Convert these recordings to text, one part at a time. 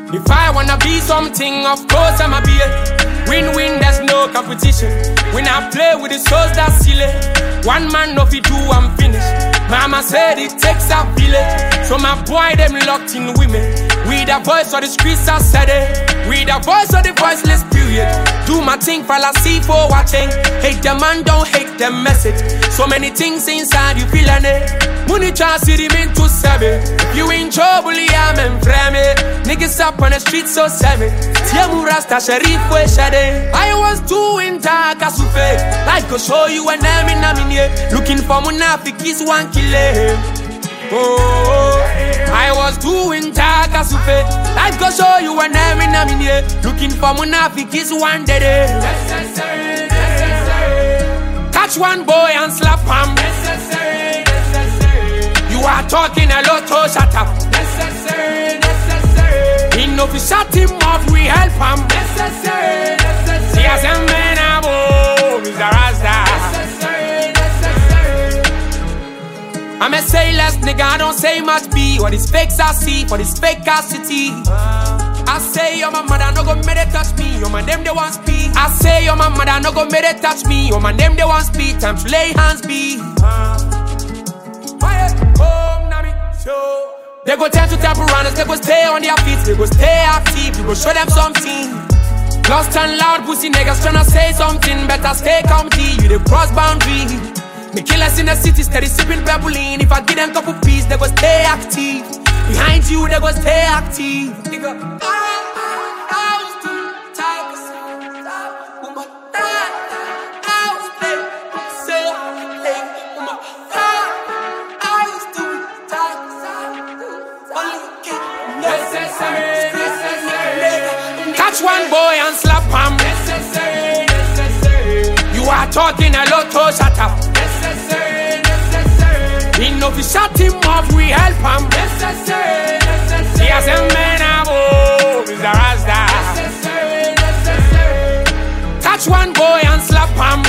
If I wanna be something, of course I'ma be it. Win-win, there's no competition. When I play with the souls, that's silly. One man, no fit do, I'm finished. Mama said it takes a village. So my boy, them locked in women. We the voice of the streets, I said it. We the voice of the voiceless, period. Do my thing, fall asleep for watching. Hate the man, don't hate the message. So many things inside, you feeling it. Money chance, it mean to save it. If you in trouble, yeah, I'm frame it. Niggas up on the street, so savage. Tiamu Rasta, Sharif, we shade. I was doing taka sufe. Like go show you an name in a looking for Munafikis, one killer. Oh, I was doing taka sufe. Like go show you an name in a looking for Munafikis, one day. Catch one boy and slap him. You are talking a lot, oh shut up. Enough to shut him off, we help him. See as a man, Mr. Rasta. I'm a say less nigga, I don't say much be. What is fakes I see, for this fake ass city. I say your mother no go make it touch me. Your man them they want speed. I say your mother no go make it touch me. Your man them they want speed. Time to lay hands be. They go tend to tap around us, they go stay on their feet, they go stay active, we go show them something. Lost and loud pussy niggas tryna say something, better stay comfy, you the cross boundary. Me killers in the city steady sipping pebble-in. If I give them couple peas, they go stay active. Behind you, they go stay active. Nigga, catch one boy and slap him. You are talking a lot, oh shut up. Enough to shut him off, we help him. He has a man, Mr. Rasta. Catch one boy and slap him.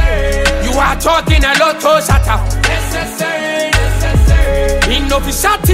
You are talking a lot, oh shut up. Enough to shut